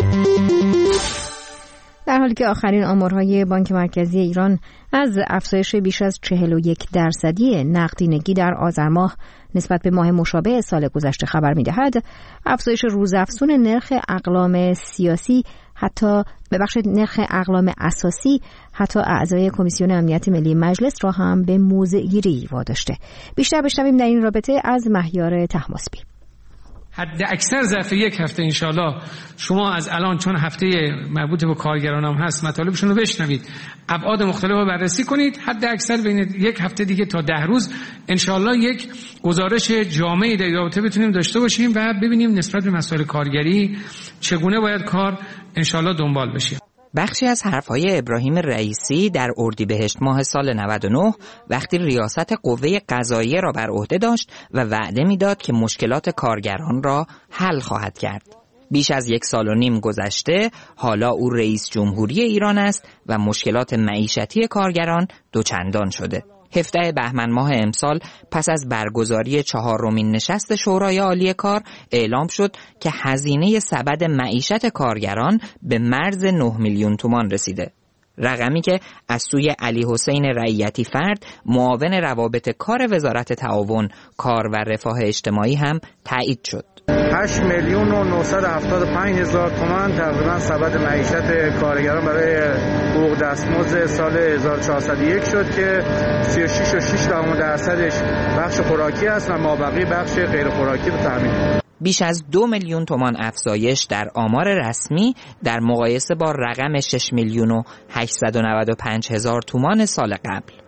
در حالی که آخرین آمارهای بانک مرکزی ایران از افزایش بیش از چهل و یک درصدی نقدینگی در آذر ماه نسبت به ماه مشابه سال گذشته خبر می‌دهد، افزایش روزافزون نرخ اقلام سیاسی حتی به بخش نرخ اقلام اساسی حتی اعضای کمیسیون امنیت ملی مجلس را هم به موضع‌گیری واداشته. بیشتر بشنویم در این رابطه از مهیار طهماسبی. حد اکثر ظرف یک هفته انشالله شما از الان، چون هفته مربوط به کارگران هم هست، مطالبشون رو بشنوید، ابعاد مختلف رو بررسی کنید. حد اکثر بین یک هفته دیگه تا ده روز انشالله یک گزارش جامعی در رابطه بتونیم داشته باشیم و ببینیم نسبت به مسائل کارگری چگونه باید کار انشالله دنبال بشه. بخشی از حرفهای ابراهیم رئیسی در اردیبهشت ماه سال نود و نه وقتی ریاست قوه قضاییه را بر عهده داشت و وعده میداد که مشکلات کارگران را حل خواهد کرد. بیش از یک سال و نیم گذشته، حالا او رئیس جمهوری ایران است و مشکلات معیشتی کارگران دوچندان شده. هفدهم بهمن ماه امسال پس از برگزاری چهارمین نشست شورای عالی کار اعلام شد که هزینه سبد معیشت کارگران به مرز نه میلیون تومان رسیده. رقمی که از سوی علی حسین رعیتی فرد، معاون روابط کار وزارت تعاون، کار و رفاه اجتماعی هم تایید شد. هشت میلیون و نهصد و هفتاد و پنج هزار تومان تقریبا سبد معیشت کارگران برای حقوق دستمزد سال هزار و چهارصد و یک شد که سی و شش و شش دهم درصدش بخش خوراکی است و مابقی بخش غیر خوراکی رو تامین. بیش از دو میلیون تومان افزایش در آمار رسمی در مقایسه با رقم شش میلیون و هشتصد و نود و پنج هزار تومان سال قبل.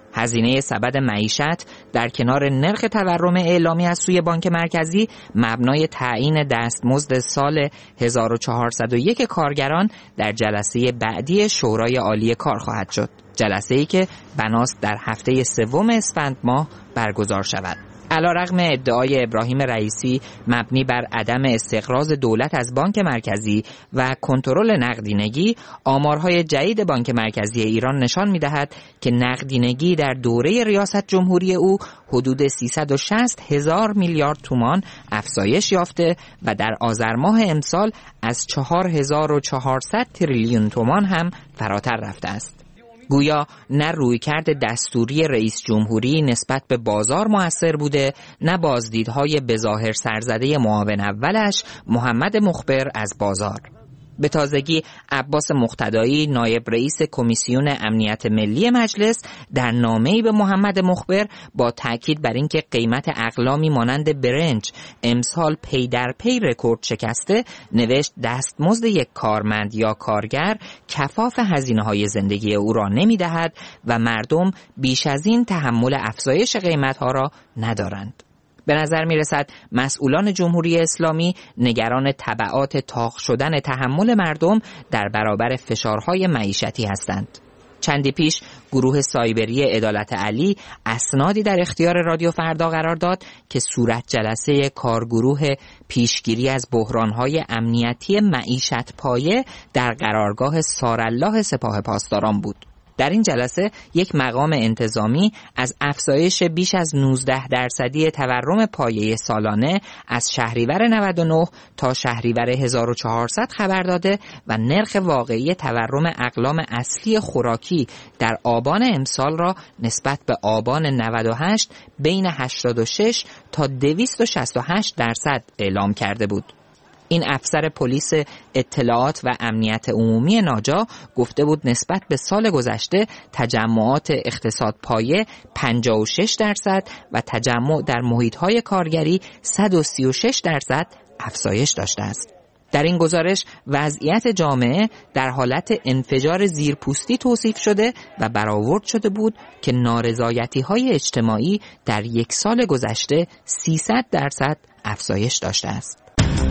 هزینه سبد معیشت در کنار نرخ تورم اعلامی از سوی بانک مرکزی مبنای تعیین دستمزد سال هزار و چهارصد و یک کارگران در جلسه بعدی شورای عالی کار خواهد شد. جلسه‌ای که بناست در هفته سوم اسفند ماه برگزار شود. علیرغم ادعای ابراهیم رئیسی مبنی بر عدم استقراض دولت از بانک مرکزی و کنترل نقدینگی، آمارهای جدید بانک مرکزی ایران نشان می‌دهد که نقدینگی در دوره ریاست جمهوری او حدود سیصد و شصت هزار میلیارد تومان افزایش یافته و در آذر ماه امسال از چهار هزار و چهارصد تریلیون تومان هم فراتر رفته است. گویا نه رویکرد دستوری رئیس جمهوری نسبت به بازار مؤثر بوده، نه بازدیدهای بظاهر سرزده معاون اولش محمد مخبر از بازار. به تازگی عباس مقتدایی نایب رئیس کمیسیون امنیت ملی مجلس در نامه‌ای به محمد مخبر با تاکید بر اینکه قیمت اقلامی مانند برنج امسال پی در پی رکورد شکسته نوشت دستمزد یک کارمند یا کارگر کفاف هزینه‌های زندگی او را نمی‌دهد و مردم بیش از این تحمل افزایش قیمت‌ها را ندارند. به نظر می رسد مسئولان جمهوری اسلامی نگران تبعات طاق شدن تحمل مردم در برابر فشارهای معیشتی هستند. چندی پیش گروه سایبری عدالت علی اسنادی در اختیار رادیو فردا قرار داد که صورت جلسه کارگروه پیشگیری از بحرانهای امنیتی معیشت پایه در قرارگاه سارالله سپاه پاسداران بود. در این جلسه یک مقام انتظامی از افزایش بیش از نوزده درصدی تورم پایه سالانه از شهریور نود و نه تا شهریور هزار و چهارصد خبر داده و نرخ واقعی تورم اقلام اصلی خوراکی در آبان امسال را نسبت به آبان نود و هشت بین هشتاد و شش تا دویست و شصت و هشت درصد اعلام کرده بود. این افسر پلیس اطلاعات و امنیت عمومی ناجا گفته بود نسبت به سال گذشته تجمعات اقتصاد پایه پنجاه و شش درصد و تجمع در محیط‌های کارگری صد و سی و شش درصد افزایش داشته است. در این گزارش وضعیت جامعه در حالت انفجار زیرپوستی توصیف شده و برآورد شده بود که نارضایتی‌های اجتماعی در یک سال گذشته سیصد درصد افزایش داشته است.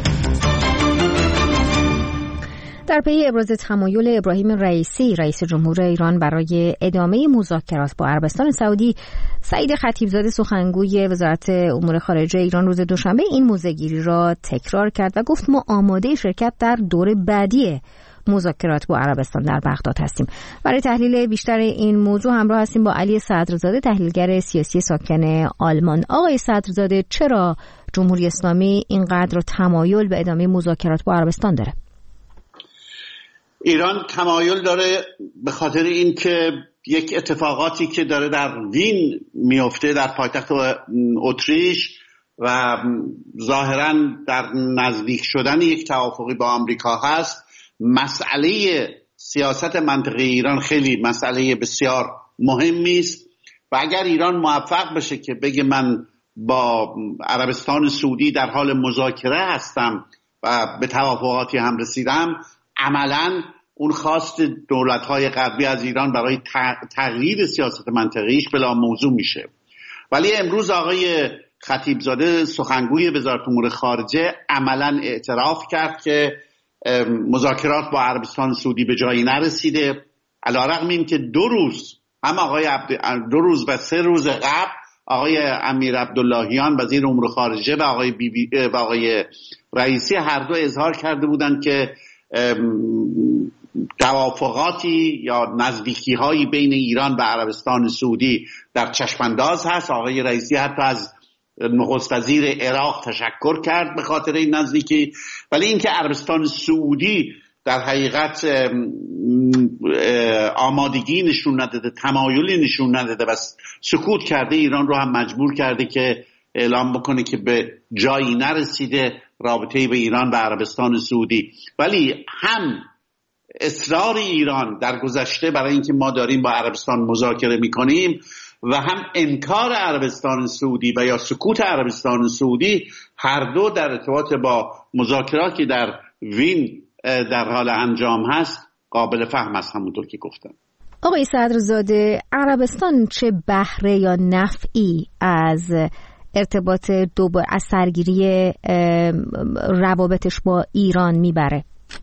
در پی ابراز تمایل ابراهیم رئیسی رئیس جمهور ایران برای ادامه مذاکرات با عربستان سعودی، سعید خطیبزاده سخنگوی وزارت امور خارجه ایران روز دوشنبه این موضع‌گیری را تکرار کرد و گفت ما آماده شرکت در دور بعدی مذاکرات با عربستان در بغداد هستیم. برای تحلیل بیشتر این موضوع همراه هستیم با علی صدرزاده، تحلیلگر سیاسی ساکن آلمان. آقای صدرزاده، چرا جمهوری اسلامی اینقدر تمایل به ادامه مذاکرات با عربستان داره؟ ایران تمایل داره به خاطر اینکه یک اتفاقاتی که داره در وین میفته در پایتخت اتریش و ظاهراً در نزدیک شدن یک توافقی با آمریکا هست، مسئله سیاست منطقه ایران خیلی مسئله بسیار مهمی است و اگر ایران موفق بشه که بگه من با عربستان سعودی در حال مذاکره هستم و به توافقاتی هم رسیدم، عملاً اون خواست دولت‌های غربی از ایران برای تغییر سیاست منطقه‌ایش بلا موضوع میشه. ولی امروز آقای خطیبزاده سخنگوی وزارت امور خارجه عملاً اعتراف کرد که مذاکرات با عربستان سعودی به جایی نرسیده، علیرغم این که دو روز هم آقای عبد... دو روز و سه روز قبل آقای امیر عبداللهیان وزیر امور خارجه و آقای بی بی... و آقای رئیسی هر دو اظهار کرده بودند که توافقاتی یا نزدیکی هایی بین ایران و عربستان سعودی در چشمانداز هست. آقای رئیسی حتی از نخست وزیر عراق تشکر کرد به خاطر این نزدیکی، ولی اینکه عربستان سعودی در حقیقت آمادگی نشون نداده، تمایلی نشون نداده و سکوت کرده، ایران رو هم مجبور کرده که اعلام بکنه که به جایی نرسیده رابطه به ایران و عربستان سعودی. ولی هم اصرار ایران در گذشته برای اینکه ما داریم با عربستان مذاکره میکنیم و هم انکار عربستان سعودی و یا سکوت عربستان سعودی، هر دو در ارتباط با مذاکراتی در وین در حال انجام هست قابل فهم است. همونطور که گفتم آقای صدرزاده، عربستان چه بهره یا نفعی از ارتباط دوباره از سرگیری روابطش با ایران میبره؟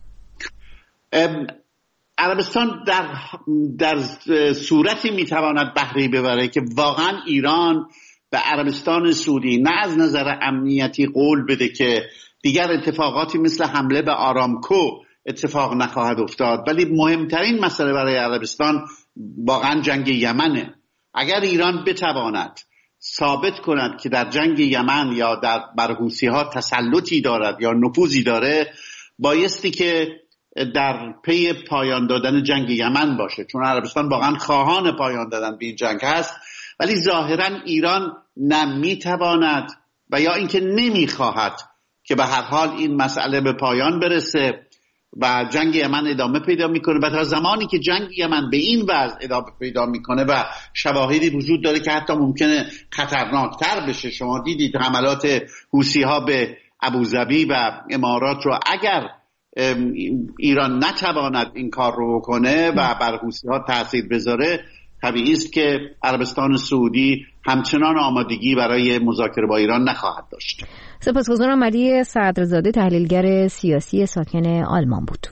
عربستان در در صورتی میتواند بهره ببره که واقعا ایران به عربستان سعودی نه از نظر امنیتی قول بده که دیگر اتفاقاتی مثل حمله به آرامکو اتفاق نخواهد افتاد، ولی مهمترین مسئله برای عربستان واقعا جنگ یمنه. اگر ایران بتواند ثابت کند که در جنگ یمن یا در بر حوثی‌ها تسلطی دارد یا نفوذی داره، بایستی که در پی پایان دادن جنگ یمن باشه، چون عربستان واقعا خواهان پایان دادن به این جنگ هست، ولی ظاهرا ایران نمیتواند و یا اینکه نمیخواهد که به هر حال این مسئله به پایان برسه و جنگ یمن ادامه پیدا میکنه و تا زمانی که جنگ یمن به این وضع ادامه پیدا میکنه و شواهدی وجود داره که حتی ممکنه خطرناکتر بشه. شما دیدید حملات حوثی‌ها به ابوظبی و امارات رو، اگر ایران نتواند این کار رو بکنه و بر حوثی‌ها تاثیر بذاره، طبیعی است که عربستان سعودی همچنان آمادگی برای مذاکره با ایران نخواهد داشت. سپاسگزارم. علی صدرزاده، تحلیلگر سیاسی ساکن آلمان بود.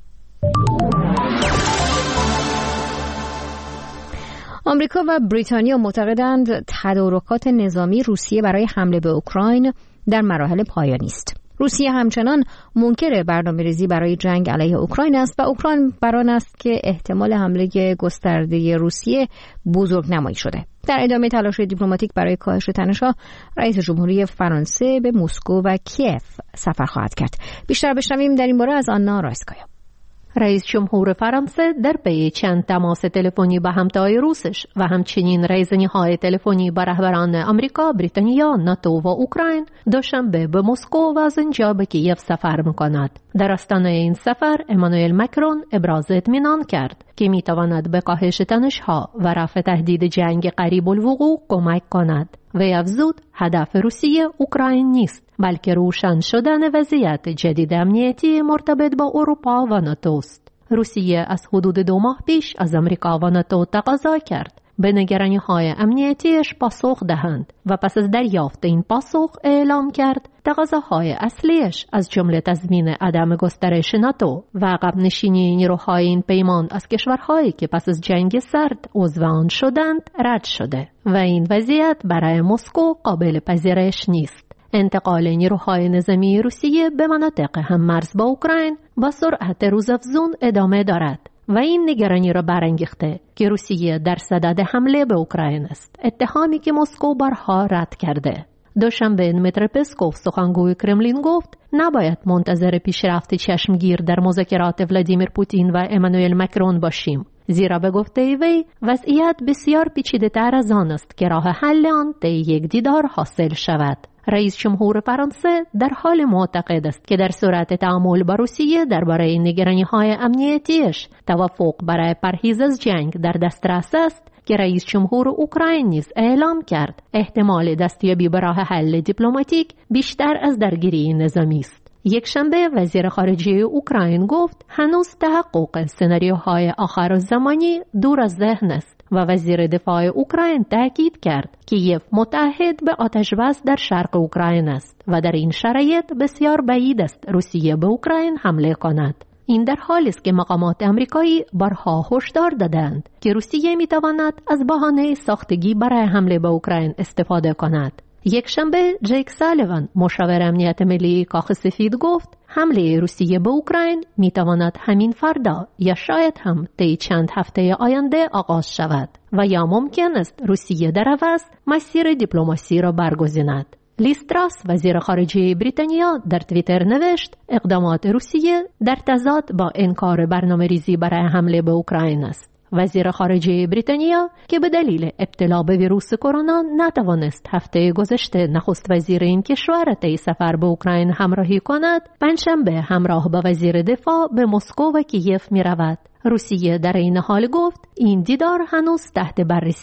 آمریکا و بریتانیا معتقدند تدارکات نظامی روسیه برای حمله به اوکراین در مراحل پایانی است. روسیه همچنان منکر برنامه‌ریزی برای جنگ علیه اوکراین است و اوکراین بر آن است که احتمال حمله گسترده روسیه بزرگنمایی شده. در ادامه تلاش دیپلماتیک برای کاهش تنش‌ها، رئیس جمهوری فرانسه به مسکو و کیف سفر خواهد کرد. بیشتر بشنویم در این باره از آنا رایسکایا. رئیس جمهور فرانسه در پی چند تماس تلفنی با همتای روسش و همچنین رایزنی‌های تلفنی با رهبران آمریکا، بریتانیا، ناتو و اوکراین دوشنبه به مسکو و از اینجا به کیف سفر می‌کند. در آستانه این سفر امانوئل مکرون ابراز اطمینان کرد که می‌تواند به کاهش تنش‌ها و رفع تهدید جنگ قریب الوقوع کمک کند. و افزود هدف روسیه اوکراین نیست، بلکه روشن شدن وضعیت جدید امنیتی مرتبط با اروپا و ناتو است. روسیه از حدود دو ماه پیش از آمریکا و ناتو تقاضا کرد به نگرانی‌های امنیتیش پاسخ دهند و پس از دریافت این پاسخ اعلام کرد تقاضاهای اصلیش از جمله تضمین عدم گسترش ناتو و عقب نشینی نیروهای این پیمان از کشورهایی که پس از جنگ سرد عضو آن شدند رد شده و این وضعیت برای مسکو قابل پذیرش نیست. انتقال نیروهای نظامی روسیه به مناطق هممرز با اوکراین با سرعت روزافزون ادامه دارد و این نگرانی را برانگیخته که روسیه در صدد حمله به اوکراین است، اتهامی که مسکو بارها رد کرده. دوشنبه دمیتری پسکوف، سخنگوی کرملین، گفت نباید منتظر پیشرفت چشمگیر در مذاکرات ولادیمیر پوتین و امانوئل مکرون باشیم، زیرا به گفته وی وضعیت بسیار پیچیده‌تر از آن است که راه حل آن طی یک دیدار حاصل شود. رئیس جمهور فرانسه در حال معتقد است که در صورت تعامل با روسیه درباره نگرانی‌های امنیتیش توافق برای پرهیز از جنگ در دسترس است که رئیس جمهور اوکراین نیز اعلام کرد احتمال دستیابی به راه حل دیپلماتیک بیشتر از درگیری نظامی است. یک شنبه وزیر خارجه اوکراین گفت هنوز تحقق سناریوهای آخرالزمانی دور از ذهن است و وزیر دفاع اوکراین تاکید کرد که کیف متحد به آتش‌بس در شرق اوکراین است و در این شرایط بسیار بعید است روسیه به اوکراین حمله کند. این در حالی است که مقامات آمریکایی بارها هشدار دادند که روسیه می‌تواند از بهانه ساختگی برای حمله به اوکراین استفاده کند. یک شنبه جیک سالیوان، مشاور امنیت ملی کاخ سفید، گفت حمله روسیه به اوکراین می‌تواند همین فردا یا شاید هم طی چند هفته آینده آغاز شود و یا ممکن است روسیه در عوض مسیر دیپلماسی را برگزیند. لیز تراس، وزیر خارجه بریتانیا، در توییتر نوشت اقدامات روسیه در تضاد با انکار برنامه‌ریزی برای حمله به اوکراین است. وزیر خارجه بریتانیا که به دلیل ابتلا به ویروس کرونا نتوانست هفته گذشته نخست وزیر این کشور طی سفر به اوکراین همراهی کند، پنجشنبه همراه با وزیر دفاع به مسکو و کیف می رود. روسیه در این حال گفت این دیدار هنوز تحت بررسی است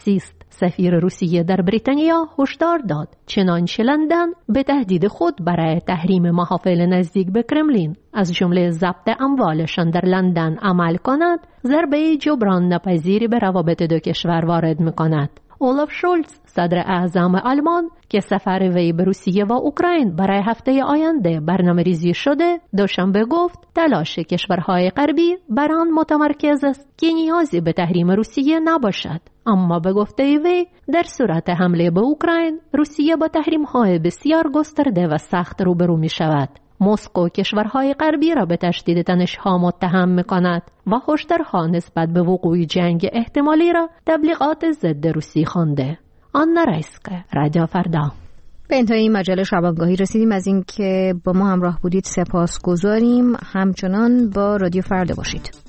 سفیر روسیه در بریتانیا هشدار داد چنانچه لندن به تهدید خود برای تحریم محافل نزدیک به کرملین از جمله ضبط اموالشان در لندن عمل کند، ضربه جبران ناپذیری به روابط دو کشور وارد می‌کند. اولاف شولز صدر اعظم آلمان که سفر وی به روسیه و اوکراین برای هفته آینده برنامه‌ریزی شده، دوشنبه گفت تلاش کشورهای غربی بر آن متمرکز است که نیازی به تحریم روسیه نباشد، اما به گفته وی در صورت حمله به اوکراین روسیه با تحریم‌های بسیار گسترده و سخت روبرو می‌شود. مسکو کشورهای غربی را به تشدید تنش‌ها متهم می‌کند و هشدارها نسبت به وقوع جنگ احتمالی را تبلیغات ضد روسی خوانده. آنا رایسکه، رادیو فردا. به انتهای این مجله شبانگاهی رسیدیم. از اینکه با ما همراه بودید سپاسگزاریم. همچنان با رادیو فردا باشید.